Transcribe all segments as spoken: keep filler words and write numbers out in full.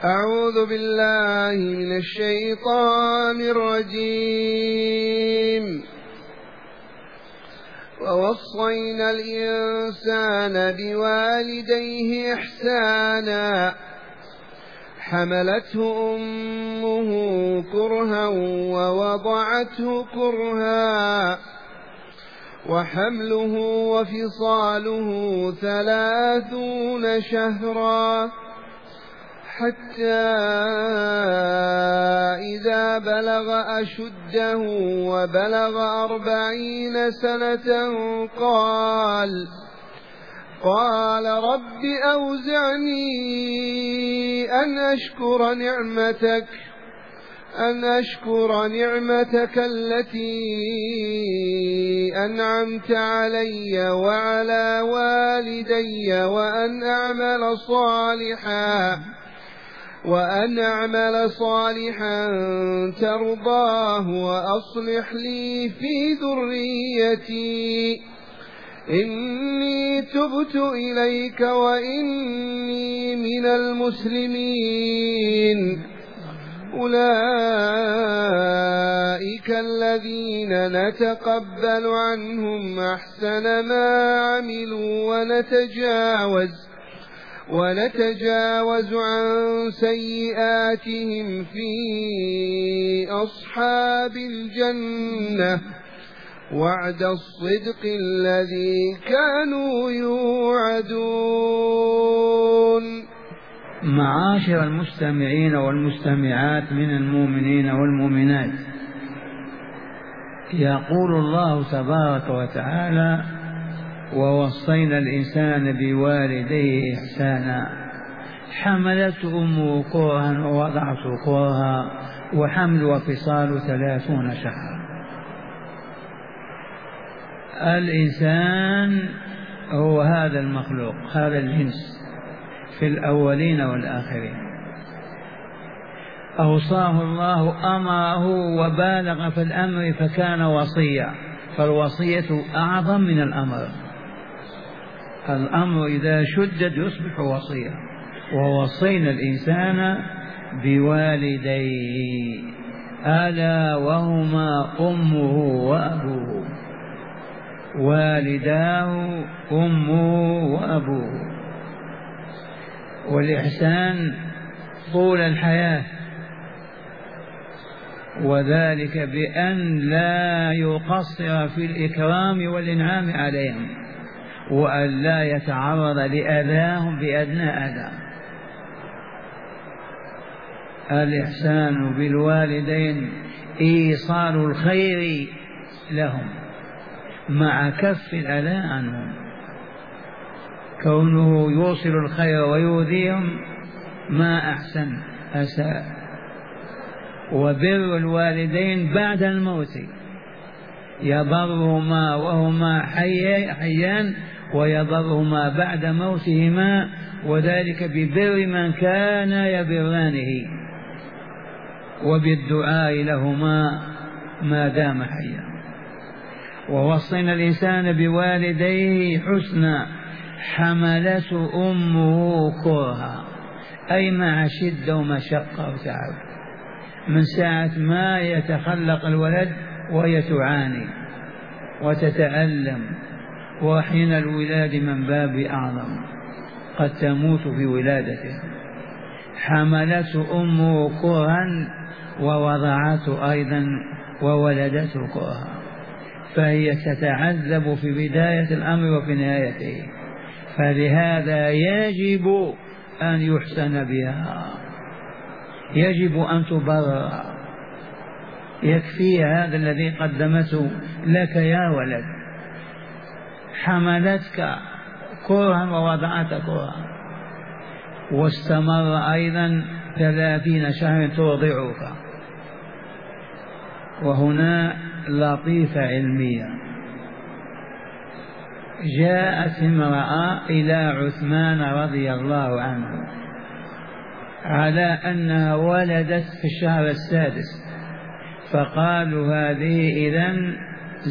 أعوذ بالله من الشيطان الرجيم. ووصينا الإنسان بوالديه إحسانا حملته أمه كرها ووضعته كرها وحمله وفصاله ثلاثون شهرا حتى إذا بلغ أشده وبلغ أربعين سنة قال قال رب أوزعني أن أشكر نعمتك أن أشكر نعمتك التي أنعمت علي وعلى والدي وأن أعمل صالحا وأن أعمل صالحا ترضاه وأصلح لي في ذريتي إني تبت إليك وإني من المسلمين. أولئك الذين نتقبل عنهم أحسن ما عملوا ونتجاوز ونتجاوز عن سيئاتهم في أصحاب الجنة وعد الصدق الذي كانوا يوعدون. معاشر المستمعين والمستمعات من المؤمنين والمؤمنات، يقول الله تبارك وتعالى: ووصينا الإنسان بوالديه إحسانا حملته أمه كرها ووضعته كرها وحمل وفصال ثلاثون شهرا. الإنسان هو هذا المخلوق، هذا الجنس في الأولين والآخرين. أوصاه الله، أمره وبالغ في الأمر فكان وصيا، فالوصية أعظم من الأمر. الأمر إذا شدد يصبح وصيا. ووصينا الإنسان بوالديه ألا وهما أمه وأبوه، والداه أمه وأبوه. والإحسان طول الحياة، وذلك بأن لا يقصر في الإكرام والإنعام عليهم، وأن لا يتعرض لأذاهم بأدنى أذى. الإحسان بالوالدين إيصال الخير لهم مع كف الأذى عنهم. كونه يوصل الخير ويؤذيهم ما أحسن أساء. وبر الوالدين بعد الموت، يبرهما وهما حيان ويبرهما بعد موتهما، وذلك ببر من كان يبرانه وبالدعاء لهما ما دام حيا. ووصينا الإنسان بوالديه حسنا حملته أمه كرها، أي مع شدة ومشقة وتعب، من ساعة ما يتخلق الولد وهي تعاني وتتألم، وحين الولاد من باب أعظم قد تموت في ولادته. حملته أمه كرها ووضعته أيضا وولدته كرها، فهي تتعذب في بداية الأمر وفي نهايته، فلهذا يجب أن يحسن بها، يجب أن تبرر. يكفي هذا الذي قدمته لك يا ولد، حملتك كرها ووضعتك كرها، واستمر أيضا ثلاثين شهرا ترضعك. وهنا لطيفة علمية. جاءت امرأة إلى عثمان رضي الله عنه على أنها ولدت في الشهر السادس، فقالوا هذه إذن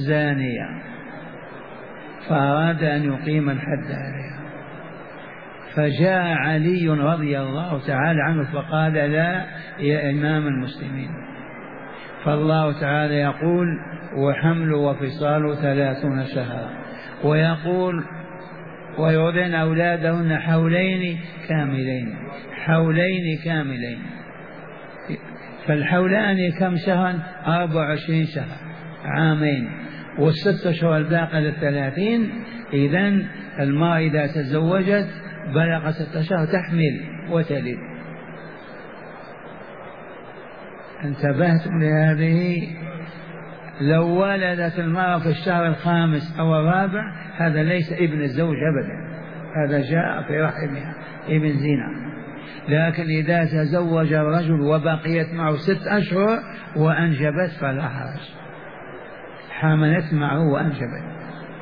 زانية، فأراد أن يقيم الحد عليها. فجاء علي رضي الله تعالى عنه فقال لا يا إمام المسلمين. فالله تعالى يقول وحمل وفصال ثلاثون شهرا، ويقول ويرضعن أولادهن حولين كاملين، حولين كاملين. فالحولان كم شهرا؟ أربع وعشرين شهر، عامين، والست أشهر الباقية للثلاثين. إذن المرأة إذا تزوجت بلغ ست شهر تحمل وتلد. انتبهتم لهذه؟ لو ولدت المرأة في الشهر الخامس أو الرابع هذا ليس ابن الزوج أبدا، هذا جاء في رحمها ابن زنا. لكن إذا تزوج الرجل وبقيت معه ست أشهر وأنجبت فلا حرج، حملت معه وأنجبت.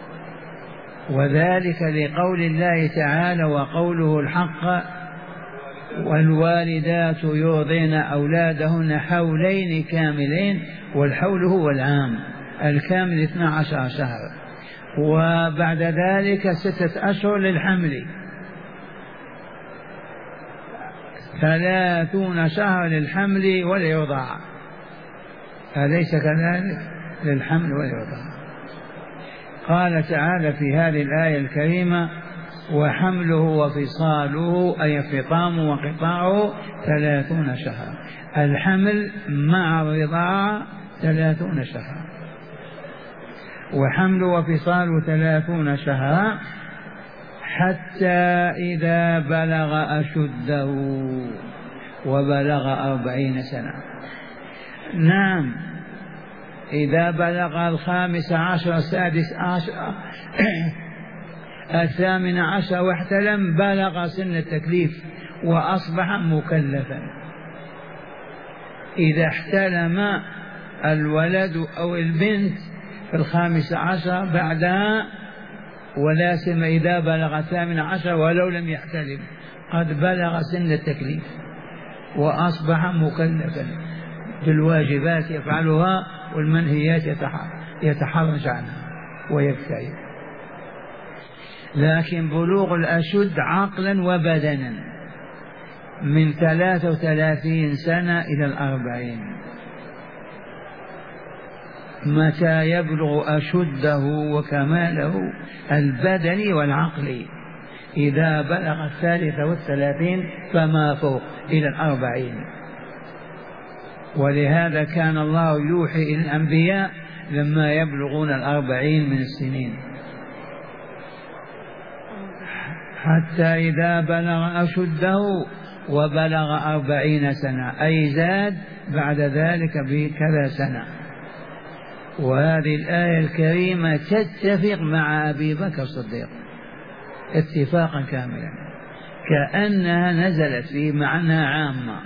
وذلك لقول الله تعالى وقوله الحق والوالدات يرضعن أولادهن حولين كاملين، والحول هو العام، الكامل اثنا عشر شهر، وبعد ذلك ستة أشهر للحمل، ثلاثون شهر للحمل والرضاعة، أليس كذلك؟ للحمل والرضاعة. قال تعالى في هذه الآية الكريمة وحمله وفصاله أي فطام وقطاعه ثلاثون شهرا، الحمل مع الرضاعة ثلاثون شهرا، وحمل وفصاله ثلاثون شهرا حتى إذا بلغ أشده وبلغ أربعين سنة. نعم، إذا بلغ الخامس عشر السادس عشر الثامن عشر واحتلم بلغ سن التكليف وأصبح مكلفا. إذا احتلم الولد أو البنت في الخامس عشر بعدها، ولا سيما إذا بلغ الثامن عشر ولو لم يحتلم قد بلغ سن التكليف وأصبح مكلفا بالواجبات يفعلها والمنهيات يتحرج عنها ويبتعد. لكن بلوغ الأشد عقلا وبدنا من ثلاثة وثلاثين سنة إلى الأربعين. متى يبلغ أشده وكماله البدني والعقلي؟ إذا بلغ الثالثة والثلاثين فما فوق إلى الأربعين. ولهذا كان الله يوحي إلى الأنبياء لما يبلغون الأربعين من السنين، حتى إذا بلغ أشده وبلغ أربعين سنة، أي زاد بعد ذلك بكذا سنة. وهذه الآية الكريمة تتفق مع أبي بكر الصديق اتفاقا كاملا، كأنها نزلت في معنى عامة.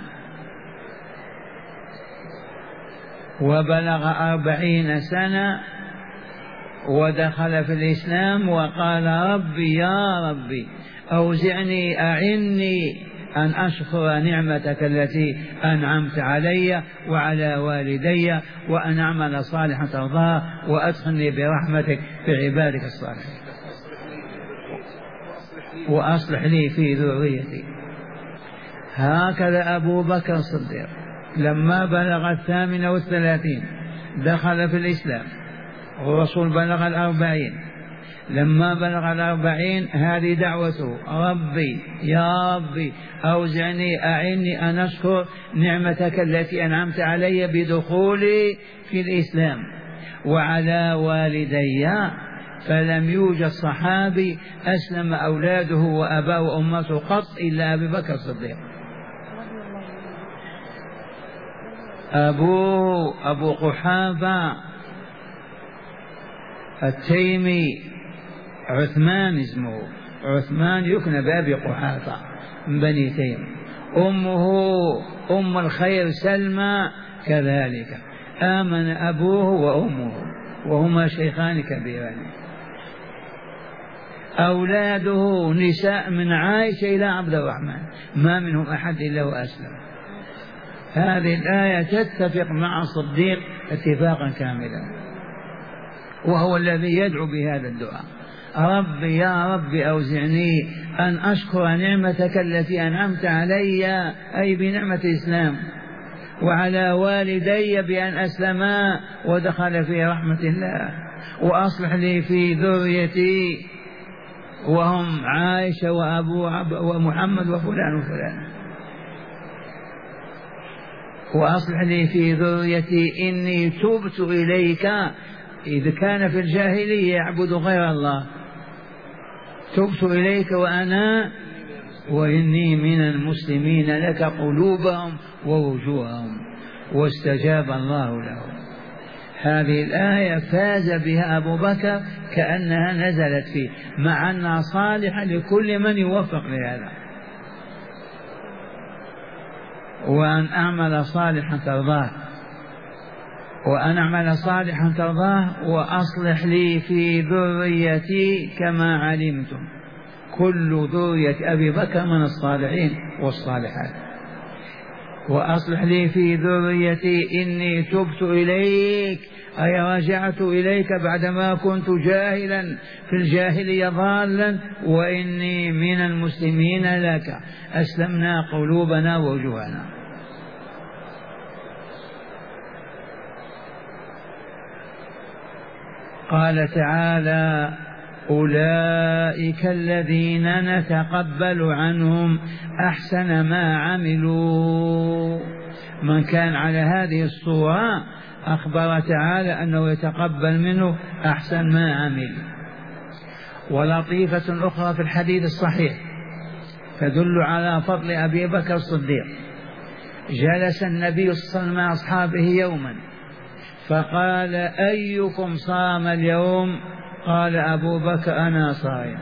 وبلغ أربعين سنة ودخل في الإسلام وقال ربي يا ربي أوزعني أعني أن أشكر نعمتك التي أنعمت علي وعلى والدي وأن أعمل صالحا ترضاه وأدخلني برحمتك في عبادك الصالحين وأصلح لي في ذريتي. هكذا أبو بكر الصديق لما بلغ الثامنة والثلاثين دخل في الإسلام، والرسول بلغ الأربعين. لما بلغ الأربعين هذه دعوته ربي يا ربي أوزعني أعني أن أشكر نعمتك التي أنعمت علي بدخولي في الإسلام وعلى والدي. فلم يوجد صحابي أسلم أولاده وأباه وأمته قط إلا أبي بكر الصديق. أبوه أبو قحافة التيمي عثمان اسمه، عثمان يكنى بأبي قحافة من بني تيم. أمه أم الخير سلمى كذلك، آمن أبوه وأمه وهما شيخان كبيران. أولاده نساء من عائشة إلى عبد الرحمن ما منهم أحد إلا وأسلم. هذه الآية تتفق مع الصديق اتفاقا كاملا، وهو الذي يدعو بهذا الدعاء ربي يا ربي أوزعني أن أشكر نعمتك التي أنعمت علي، أي بنعمة الإسلام، وعلى والدي بأن أسلما ودخل في رحمة الله، وأصلح لي في ذريتي وهم عائشة وأبو ومحمد وفلان وفلان، وأصلح لي في ذريتي إني تبت إليك. إذ كان في الجاهلية يعبد غير الله، تبت إليك وأنا وإني من المسلمين لك قلوبهم ووجوههم، واستجاب الله له. هذه الآية فاز بها أبو بكر كأنها نزلت فيه، مع أنها صالحة لكل من يوفق لهذا. وأن أعمل صالحا ترضاه، وأن أعمل صالحا ترضاه، وأصلح لي في ذريتي كما علمتم. كل ذرية أبي بكر من الصالحين والصالحات. وأصلح لي في ذريتي إني تبت إليك، أي رجعت إليك بعدما كنت جاهلا في الجاهلية ضالا، وإني من المسلمين لك، أسلمنا قلوبنا ووجوهنا. قال تعالى: أولئك الذين نتقبل عنهم أحسن ما عملوا. من كان على هذه الصورة أخبر تعالى أنه يتقبل منه أحسن ما عمل. ولطيفة أخرى في الحديث الصحيح تدل على فضل أبي بكر الصديق. جلس النبي صلى الله عليه وسلم مع أصحابه يوما فقال: أيكم صام اليوم؟ قال أبو بكر: أنا صائم.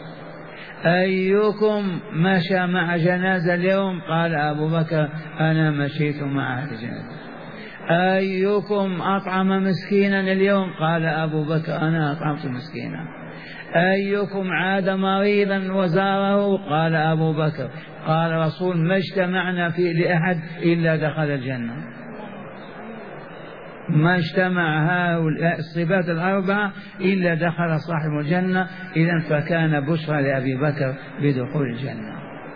أيكم مشى مع جنازة اليوم؟ قال أبو بكر: أنا مشيت مع أهل الجنازة. أيكم أطعم مسكينا اليوم؟ قال أبو بكر: أنا أطعمت مسكينا. أيكم عاد مريضا وزاره؟ قال أبو بكر. قال رسول: ما اجتمعنا في لأحد إلا دخل الجنة. ما اجتمع هؤلاء الصفات الأربعة إلا دخل صاحب الجنة. إذن فكان بشرى لأبي بكر بدخول الجنة.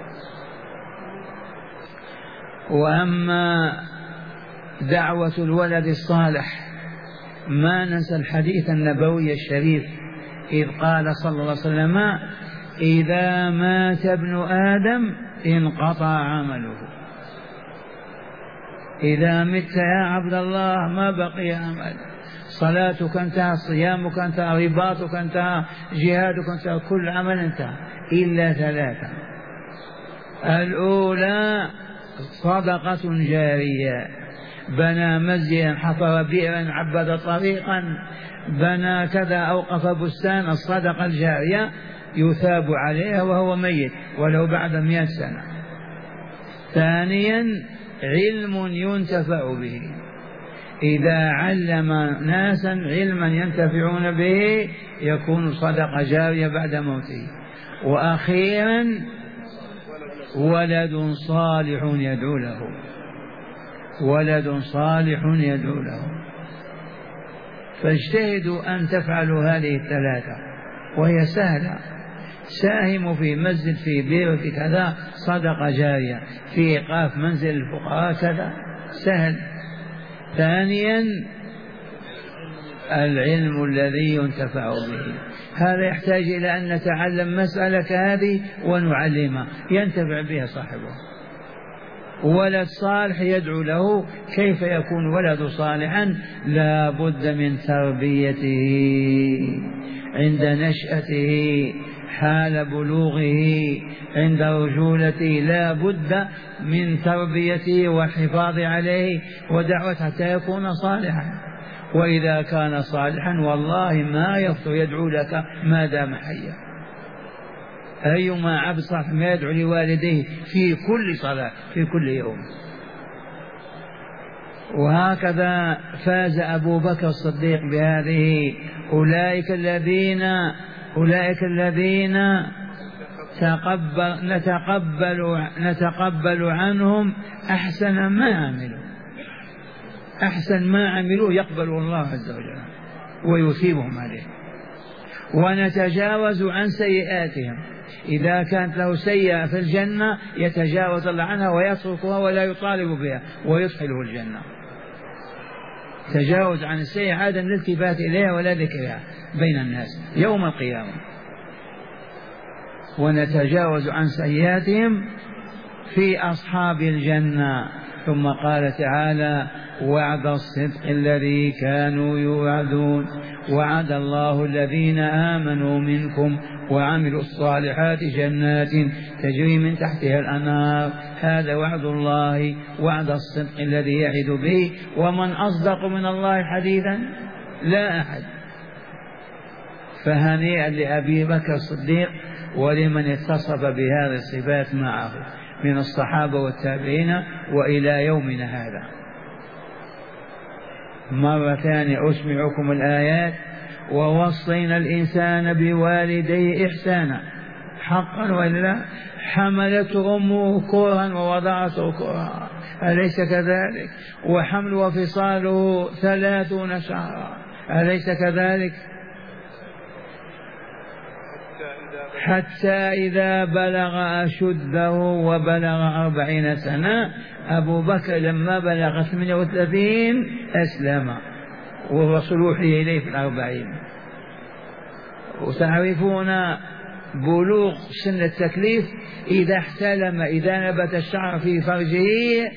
وأما دعوة الولد الصالح، ما ننسى الحديث النبوي الشريف إذ قال صلى الله عليه وسلم: إذا مات ابن آدم انقطع عمله. إذا مت يا عبد الله ما بقي عمل، صلاتك انتهى، صيامك انتهى، رباطك انتهى، جهادك انتهى، كل عمل انتهى إلا ثلاثة. الأولى صدقة جارية، بنى مسجدا، حفر بئرا، عبد طريقا، بنى كذا، أوقف بستان، الصدقة الجارية يثاب عليها وهو ميت ولو بعد مئة سنة. ثانيا علم ينتفع به، إذا علم ناسا علما ينتفعون به يكون صدقة جارية بعد موته. وأخيرا ولد صالح يدعو له، ولد صالح يدعو له. فاجتهدوا أن تفعلوا هذه الثلاثة وهي سهلة. ساهموا في مسجد، في بير، في كذا، صدقة جارية، في إيقاف منزل الفقراء كذا، سهل. ثانيا العلم الذي ينتفع به، هذا يحتاج إلى أن نتعلم مسألة كهذه ونعلمها ينتفع بها صاحبه. ولد صالح يدعو له، كيف يكون ولد صالحا؟ لا بد من تربيته عند نشأته، حال بلوغه، عند رجولته، لا بد من تربيته والحفاظ عليه ودعوته حتى يكون صالحا. وإذا كان صالحا والله ما يفتر يدعو لك ما دام حيا. أيما عبد صالح ما يدعو لوالديه في كل صلاة في كل يوم. وهكذا فاز أبو بكر الصديق بهذه. أولئك الذين أولئك الذين تقبل نتقبل نتقبل عنهم أحسن ما عملوا. أحسن ما عملوا يقبل الله عز وجل ويثيبهم عليه. ونتجاوز عن سيئاتهم، إذا كانت له سيئة في الجنة يتجاوز الله عنها ويتركها ولا يطالب بها ويدخله الجنة. تجاوز عن السيئة عدم الالتفات إليها ولا ذكرها بين الناس يوم القيامة. ونتجاوز عن سيئاتهم في أصحاب الجنة. ثم قال تعالى: وعد الصدق الذي كانوا يوعدون وعد الله الذين آمنوا منكم وعملوا الصالحات جنات تجري من تحتها الأنهار. هذا وعد الله، وعد الصدق الذي يعد به. ومن أصدق من الله حديثا؟ لا أحد. فهنيئا لأبي بكر الصديق ولمن اتصف بهذه الصفات معه من الصحابة والتابعين وإلى يومنا هذا. مرة ثانية أسمعكم الآيات: ووصينا الإنسان بوالديه إحسانا. حقا ولا؟ حملته أمه كرها ووضعته كرها، أليس كذلك؟ وحمل وفصاله ثلاثون شهرا، أليس كذلك؟ حتى إذا بلغ أشده وبلغ أربعين سنة. أبو بكر لما بلغ ثمانية وثلاثين أسلم والرسول وحي إليه في الأربعين. وتعرفون بلوغ سن التكليف إذا احتلم، إذا نبت الشعر في فرجه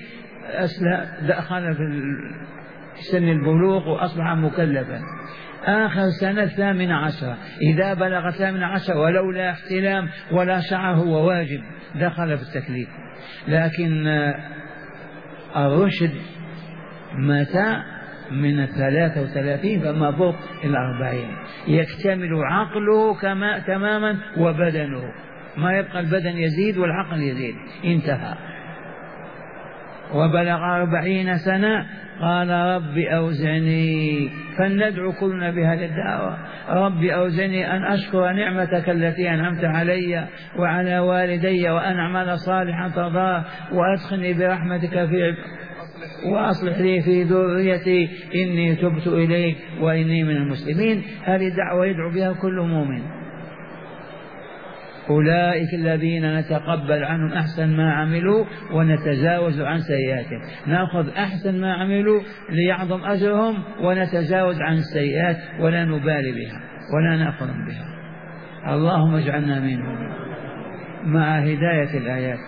دخل في سن البلوغ وأصبح مكلفا. آخر سنة ثامن عشر، إذا بلغ ثامن عشر ولولا احتلام ولا شعر هو واجب دخل في التكليف. لكن الرشد متى؟ من الثلاثة وثلاثين فما فوق الأربعين يكتمل عقله كما تماما وبدنه، ما يبقى البدن يزيد والعقل يزيد، انتهى. وبلغ أربعين سنة قال: رب أوزعني. فلندعو كلنا بهذه الدعوة: رب أوزعني أن أشكر نعمتك التي أنعمت علي وعلى والدي وأن أعمل صالحا ترضاه وأدخلني برحمتك في وأصلح لي في ذريتي إني تبت إليك وإني من المسلمين. هذه دعوة يدعو بها كل مؤمن. أولئك الذين نتقبل عنهم أحسن ما عملوا ونتجاوز عن سيئاتهم. نأخذ أحسن ما عملوا ليعظم أجرهم ونتجاوز عن السيئات ولا نبالي بها ولا نأخذ بها. اللهم اجعلنا منهم مع هداية الآيات.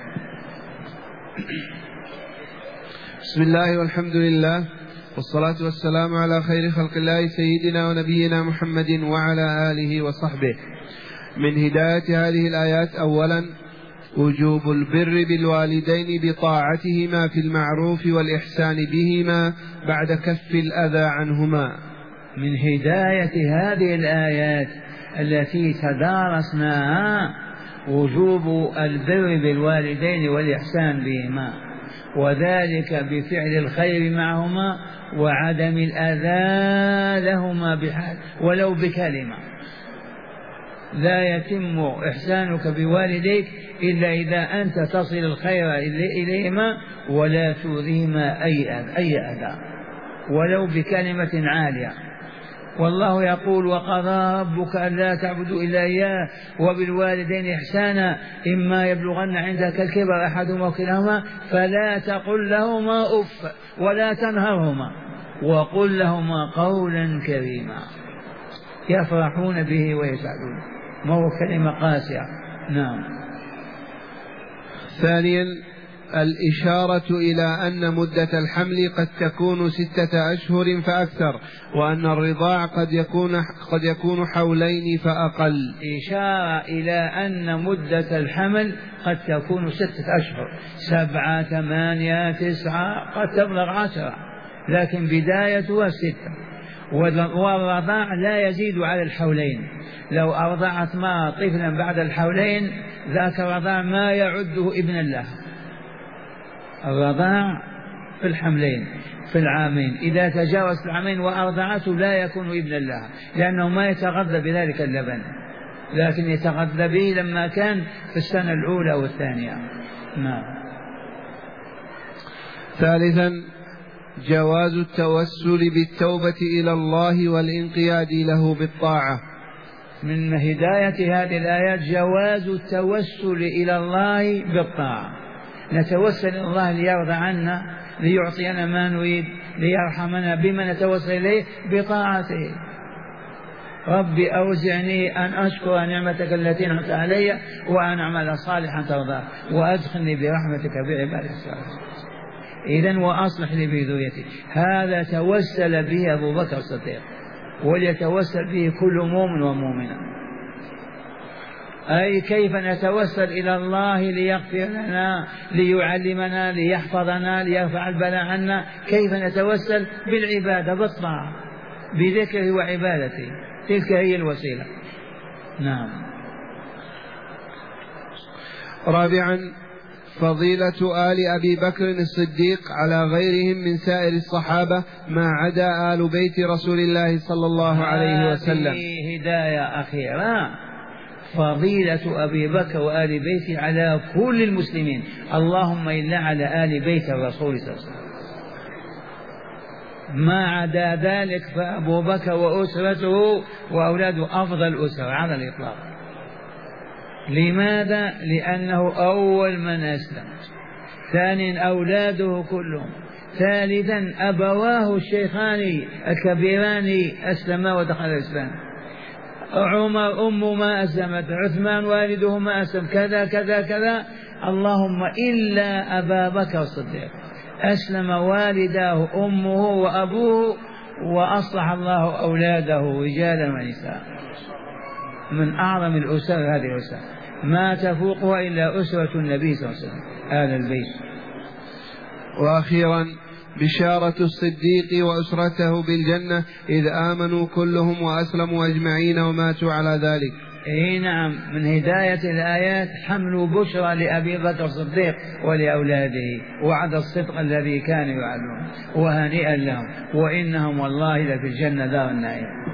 بسم الله والحمد لله والصلاة والسلام على خير خلق الله سيدنا ونبينا محمد وعلى آله وصحبه. من هداية هذه الآيات: أولا وجوب البر بالوالدين بطاعتهما في المعروف والإحسان بهما بعد كف الأذى عنهما. من هداية هذه الآيات التي تدارسناها وجوب البر بالوالدين والإحسان بهما، وذلك بفعل الخير معهما وعدم الأذى لهما بحال ولو بكلمة. لا يتم إحسانك بوالديك إلا إذا أنت تصل الخير إليهما ولا تؤذيهما أي أذى ولو بكلمة عالية. والله يقول: وقضى ربك ألا تعبدوا إلا إياه وبالوالدين إحسانا إما يبلغن عندك الكبر أحدهما أو كلاهما فلا تقل لهما أف ولا تنهرهما وقل لهما قولا كريما. يفرحون به ويسعدون، ما هو كلمة قاسية. نعم. ثانيا الإشارة إلى أن مدة الحمل قد تكون ستة أشهر فأكثر، وأن الرضاع قد يكون قد يكون حولين فأقل. إشارة إلى أن مدة الحمل قد تكون ستة أشهر، سبعة ثمانية تسعة قد تبلغ عشرة، لكن بدايتها ستة. والرضاع لا يزيد على الحولين. لو أرضعت ما طفلا بعد الحولين ذاك الرضاع ما يعده ابنا له. الرضاع في الحملين في العامين، إذا تجاوز العامين وأرضعته لا يكون ابنا لها، لأنه ما يتغذى بذلك اللبن، لكن يتغذى به لما كان في السنة الأولى والثانية. نعم. ثالثا جواز التوسل بالتوبة إلى الله والانقياد له بالطاعة. من هداية هذه الآيات جواز التوسل إلى الله بالطاعة. نتوسل إلى الله ليرضى عنا، ليعطينا ما نريد، ليرحمنا. بما نتوسل إليه؟ بطاعته. ربي أوزعني أن أشكر نعمتك التي أنعمت علي وأن أعمل صالحا ترضاه وأدخلني برحمتك بعبادك الصالحين. إذن وأصلح لي بذريتي. هذا توسل به أبو بكر الصديق، وليتوسل به كل مؤمن ومؤمنة. أي كيف نتوسل إلى الله ليغفر لنا، ليعلمنا، ليحفظنا، ليرفع البلاء عنا. كيف نتوسل؟ بالعبادة، بالطاعة، بذكره وعبادته. تلك هي الوسيلة. نعم. رابعا فضيلة آل أبي بكر الصديق على غيرهم من سائر الصحابة ما عدا آل بيت رسول الله صلى الله عليه وسلم. هذه هداية أخيرة. فضيلة أبي بكر وآل بيته على كل المسلمين، اللهم إلا على آل بيت الرسول صلى الله عليه وسلم. ما عدا ذلك فأبو بكر وأسرته وأولاده أفضل أسرة على الإطلاق. لماذا؟ لأنه أول من أسلم، ثانيا أولاده كلهم، ثالثا أبواه الشيخان الكبيران أسلما ودخل الإسلام. عمر أمه ما أسلمت، عثمان والده ما أسلم، كذا كذا كذا. اللهم إلا أبا بكر الصديق أسلم والداه أمه وأبوه، وأصلح الله أولاده رجالا ونساء. من أعظم الأسر هذه الأسر، ما تفوقها إلا أسرة النبي صلى الله عليه وسلم، آل البيت. وأخيرا بشارة الصديق وأسرته بالجنة إذ آمنوا كلهم وأسلموا أجمعين وماتوا على ذلك. إيه نعم، من هداية الآيات حمل بشرى لأبي بكر الصديق ولأولاده، وعد الصدق الذي كانوا يعلمون، وهنيئا لهم، وإنهم والله لفي الجنة دار النعيم.